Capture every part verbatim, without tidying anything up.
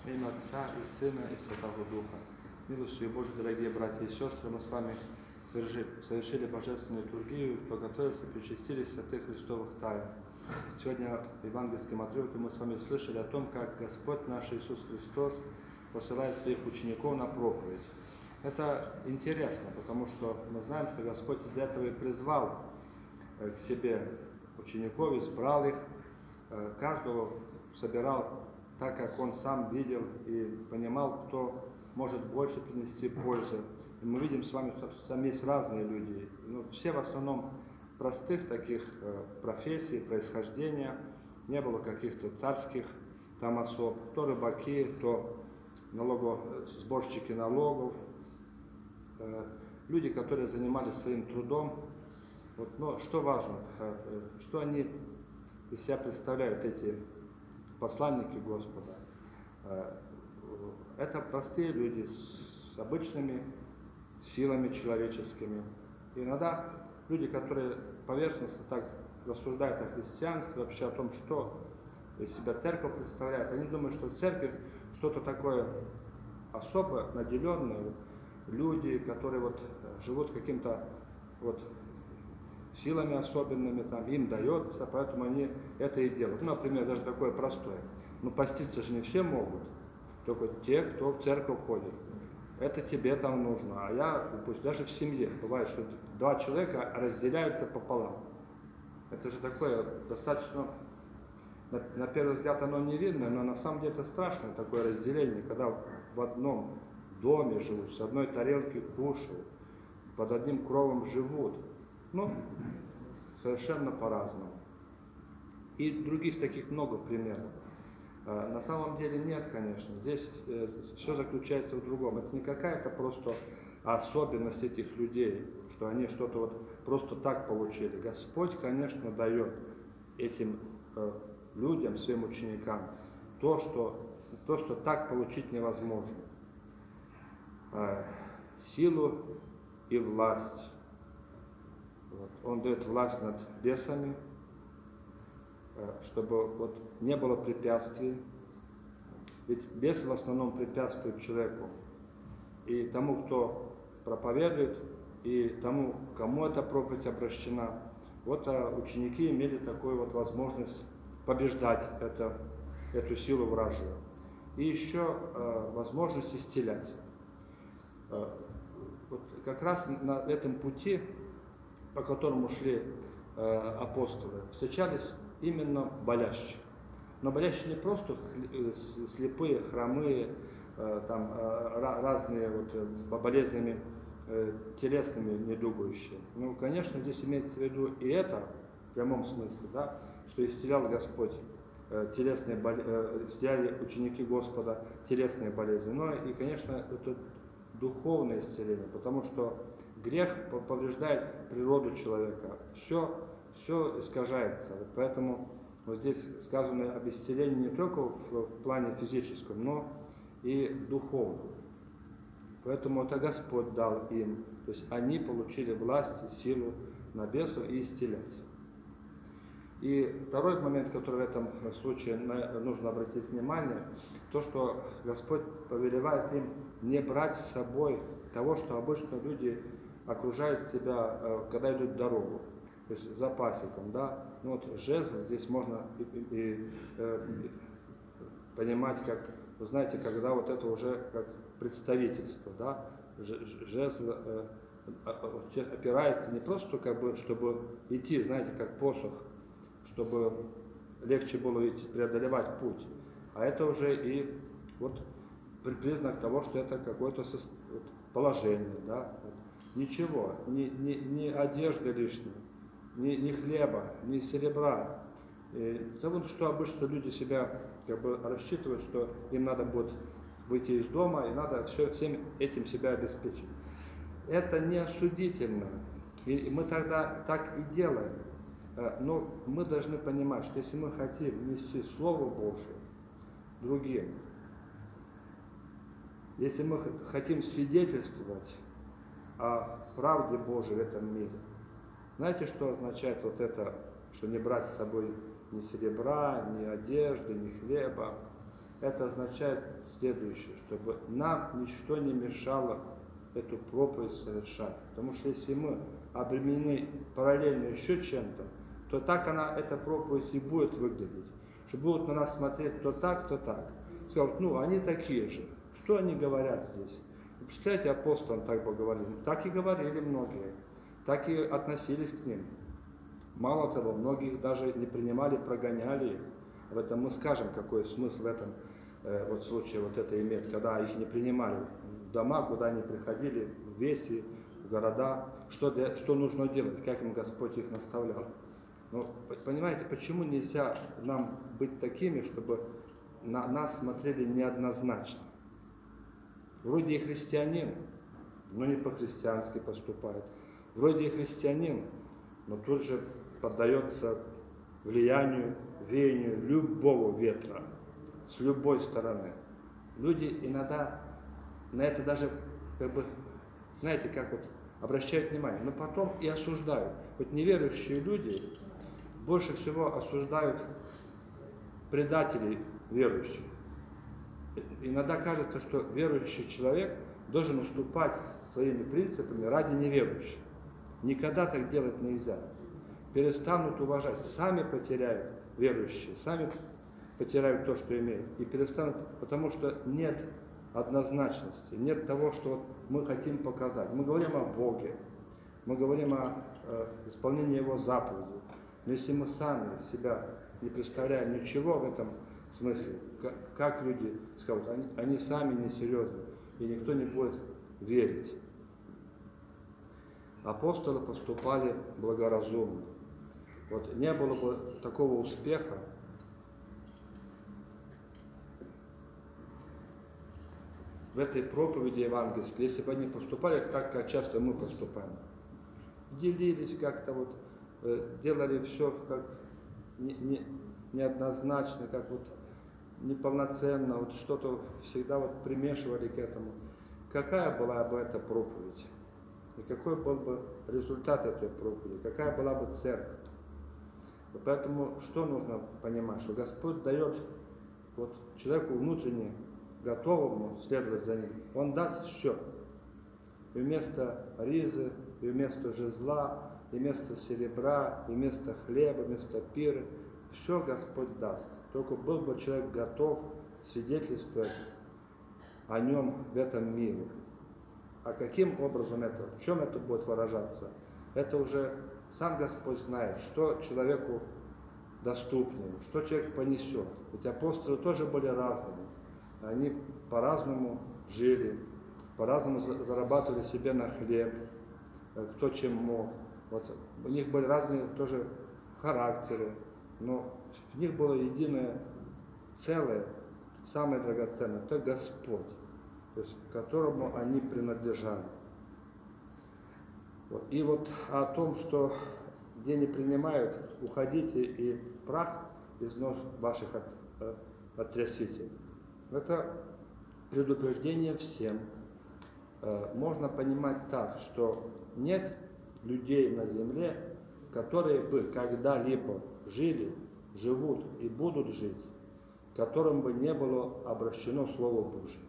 Во имя Отца и Сына и Святого Духа. Милостью Божьей, дорогие братья и сестры, мы с вами совершили божественную литургию, подготовились и причастились святых Христовых тайн. Сегодня в евангельском отрывке мы с вами слышали о том, как Господь наш Иисус Христос посылает своих учеников на проповедь. Это интересно, потому что мы знаем, что Господь для этого и призвал к себе учеников, избрал их, каждого собирал так, как он сам видел и понимал, кто может больше принести пользы. И мы видим с вами, что там есть разные люди, ну, все в основном простых таких профессий, происхождения, не было каких-то царских там особ, то рыбаки, то налогов, сборщики налогов, люди, которые занимались своим трудом. Вот, но что важно, что они из себя представляют, эти посланники Господа. Это простые люди с обычными силами человеческими. И иногда люди, которые поверхностно так рассуждают о христианстве, вообще о том, что из себя церковь представляет, они думают, что церковь что-то такое особо наделенное, люди, которые вот живут каким-то вот силами особенными, там, им дается, поэтому они это и делают. Ну, например, даже такое простое. Ну, поститься же не все могут, только те, кто в церковь ходит. Это тебе там нужно, а я, пусть даже в семье, бывает, что два человека разделяются пополам. Это же такое достаточно, на, на первый взгляд оно не видно, но на самом деле это страшное такое разделение, когда в одном доме живут, с одной тарелки кушают, под одним кровом живут. Ну, совершенно по-разному. И других таких много примеров. На самом деле нет, конечно. Здесь все заключается в другом. Это не какая-то просто особенность этих людей, что они что-то вот просто так получили. Господь, конечно, дает этим людям, своим ученикам, то, что, то, что так получить невозможно. Силу и власть. Вот. Он дает власть над бесами, чтобы вот не было препятствий. Ведь бесы в основном препятствуют человеку и тому, кто проповедует, и тому, кому эта проповедь обращена. Вот а ученики имели такую вот возможность побеждать это, эту силу вражью. И еще э, возможность исцелять. Э, вот как раз на этом пути, по которому шли э, апостолы, встречались именно болящие. Но болящие не просто слепые, хромые, э, там, э, разные вот, болезнями э, телесными недугающие. Ну, конечно, здесь имеется в виду и это, в прямом смысле, да, что исцелял Господь э, телесные болезни, э, исцеляли ученики Господа телесные болезни. Но и, конечно, это духовное исцеление, потому что грех повреждает природу человека, все, все искажается. Поэтому вот здесь сказано об исцелении не только в плане физическом, но и духовном. Поэтому это Господь дал им, то есть они получили власть и силу на бесов и исцелять. И второй момент, который в этом случае нужно обратить внимание, то, что Господь повелевает им не брать с собой того, что обычно люди окружают себя, когда идут в дорогу, то есть запасиком, да. Ну вот жезл здесь можно и, и, и, э, понимать, как, вы знаете, когда вот это уже как представительство, да, жезл э, опирается не просто как бы, чтобы идти, знаете, как посох, чтобы легче было идти, преодолевать путь, а это уже и вот признак того, что это какое-то положение, да. Ничего, ни, ни, ни одежды лишней, ни, ни хлеба, ни серебра. И потому что обычно люди себя как бы рассчитывают, что им надо будет выйти из дома и надо все, всем этим себя обеспечить. Это не осудительно. И мы тогда так и делаем. Но мы должны понимать, что если мы хотим нести Слово Божие другим, если мы хотим свидетельствовать о правде Божией в этом мире. Знаете, что означает вот это, что не брать с собой ни серебра, ни одежды, ни хлеба? это означает следующее, чтобы нам ничто не мешало эту проповедь совершать. Потому что если мы обременены параллельно еще чем-то, то так она, эта проповедь и будет выглядеть. Что будут на нас смотреть то так, то так. Скажут, ну, они такие же. Что они говорят здесь? Вы представляете, апостолам так бы говорили. Так и говорили многие. Так и относились к ним. Мало того, многих даже не принимали, прогоняли их. В этом мы скажем, какой смысл в этом э, вот случае вот это имеет, когда их не принимали в дома, куда они приходили, в веси, в города, что, для, что нужно делать, как им Господь их наставлял. Но понимаете, почему нельзя нам быть такими, чтобы на нас смотрели неоднозначно? Вроде и христианин, но не по-христиански поступает. Вроде и христианин, но тут же поддается влиянию, веянию любого ветра, с любой стороны. Люди иногда на это даже, как бы, знаете, как вот обращают внимание, но потом и осуждают. Вот неверующие люди больше всего осуждают предателей верующих. Иногда кажется, что верующий человек должен уступать своими принципами ради неверующих. Никогда так делать нельзя. Перестанут уважать, сами потеряют верующие, сами потеряют то, что имеют, и перестанут, потому что нет однозначности, нет того, что мы хотим показать. Мы говорим о Боге, мы говорим о э, исполнении Его заповедей, но если мы сами себя не представляем ничего в этом смысле, как, как люди скажут, они, они сами несерьезны, и никто не будет верить. Апостолы поступали благоразумно. Вот не было бы такого успеха, в этой проповеди евангельской, если бы они поступали так, как часто мы поступаем. Делились как-то, вот, э, делали все как не, не, неоднозначно, как вот неполноценно, вот что-то всегда вот примешивали к этому. Какая была бы эта проповедь? И какой был бы результат этой проповеди? Какая была бы церковь? И поэтому что нужно понимать? Что Господь дает вот человеку внутренне готовому следовать за ним. Он даст все. И вместо ризы, и вместо жезла, и вместо серебра, и вместо хлеба, и вместо пиры. Все Господь даст. Только был бы человек готов свидетельствовать о нем в этом мире. А каким образом это, в чем это будет выражаться? Это уже сам Господь знает, что человеку доступнее, что человек понесет. Ведь апостолы тоже были разными. Они по-разному жили, по-разному зарабатывали себе на хлеб, кто чем мог. Вот. У них были разные тоже характеры, но в них было единое целое, самое драгоценное, это Господь, то есть, которому они принадлежали. Вот. И вот о том, что где не принимают, уходите и прах из нос ваших от, э, оттрясите. Это предупреждение всем. Э, можно понимать так, что нет людей на земле, которые бы когда-либо жили, живут и будут жить, которым бы не было обращено Слово Божие.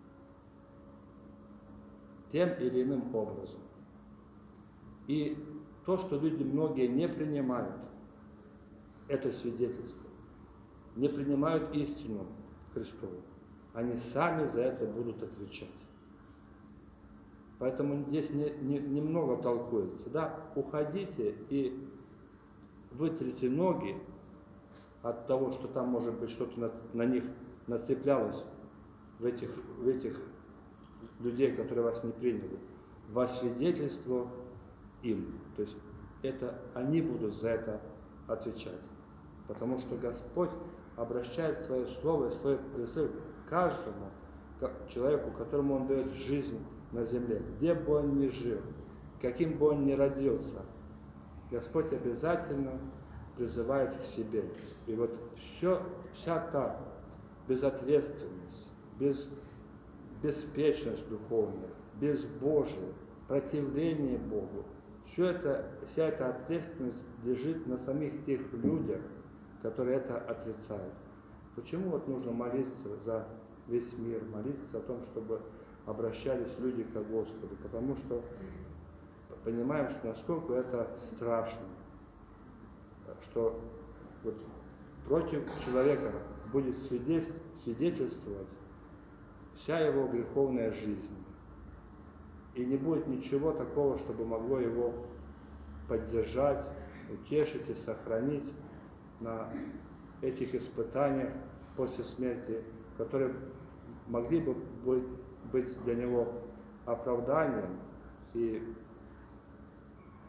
Тем или иным образом. И то, что люди многие не принимают, это свидетельство, не принимают истину Христову, они сами за это будут отвечать. Поэтому здесь не, не, немного толкуется. Да? Уходите и вытрите ноги от того, что там, может быть, что-то на, на них нацеплялось, в этих, в этих людей, которые вас не приняли, во свидетельство им. То есть это они будут за это отвечать. Потому что Господь обращает свое слово и свой призыв к каждому человеку, которому Он дает жизнь на земле, где бы он ни жил, каким бы он ни родился. Господь обязательно призывает к себе. И вот все, вся та безответственность, без, беспечность духовная, безбожие, противление Богу, все это, вся эта ответственность лежит на самих тех людях, которые это отрицают. Почему вот нужно молиться за весь мир, молиться о том, чтобы обращались люди к Господу? Потому что понимаем, что насколько это страшно, что вот против человека будет свидетельствовать вся его греховная жизнь. И не будет ничего такого, чтобы могло его поддержать, утешить и сохранить на этих испытаниях после смерти, которые могли бы быть для него оправданием и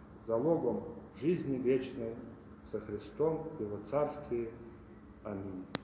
залогом жизни вечной со Христом в Его Царстве. Аминь.